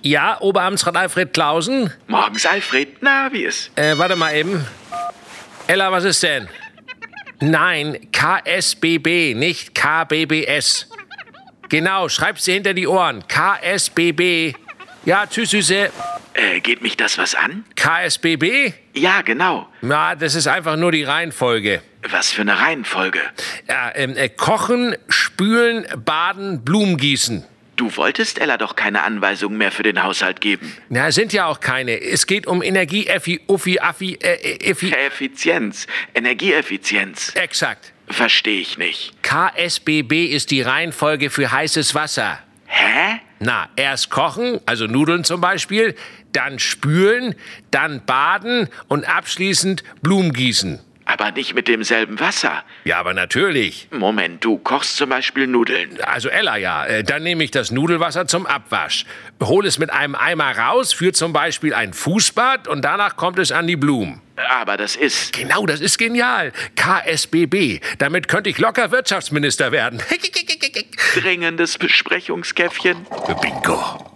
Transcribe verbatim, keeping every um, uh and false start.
Ja, Oberamtsrat Alfred Klausen? Morgens, Alfred. Na, wie ist? Äh, warte mal eben. Ella, was ist denn? Nein, K S B B, nicht K B B S. Genau, schreib's dir hinter die Ohren. K S B B. Ja, tschüss, Süße. Äh, geht mich das was an? K S B B? Ja, genau. Na, das ist einfach nur die Reihenfolge. Was für eine Reihenfolge? Ja, ähm, äh, kochen, spülen, baden, Blumen gießen. Du wolltest Ella doch keine Anweisungen mehr für den Haushalt geben. Na, sind ja auch keine. Es geht um Energie, Effi, Uffi, Affi, äh, Effi. Effizienz. Energieeffizienz. Exakt. Verstehe ich nicht. K S B B ist die Reihenfolge für heißes Wasser. Hä? Na, erst kochen, also Nudeln zum Beispiel, dann spülen, dann baden und abschließend Blumen gießen. Aber nicht mit demselben Wasser. Ja, aber natürlich. Moment, du kochst zum Beispiel Nudeln. Also Ella, ja. Äh, Dann nehme ich das Nudelwasser zum Abwasch. Hol es mit einem Eimer raus, führt zum Beispiel ein Fußbad und danach kommt es an die Blumen. Aber das ist... Genau, das ist genial. K S B B. Damit könnte ich locker Wirtschaftsminister werden. Dringendes Besprechungskäffchen. Bingo.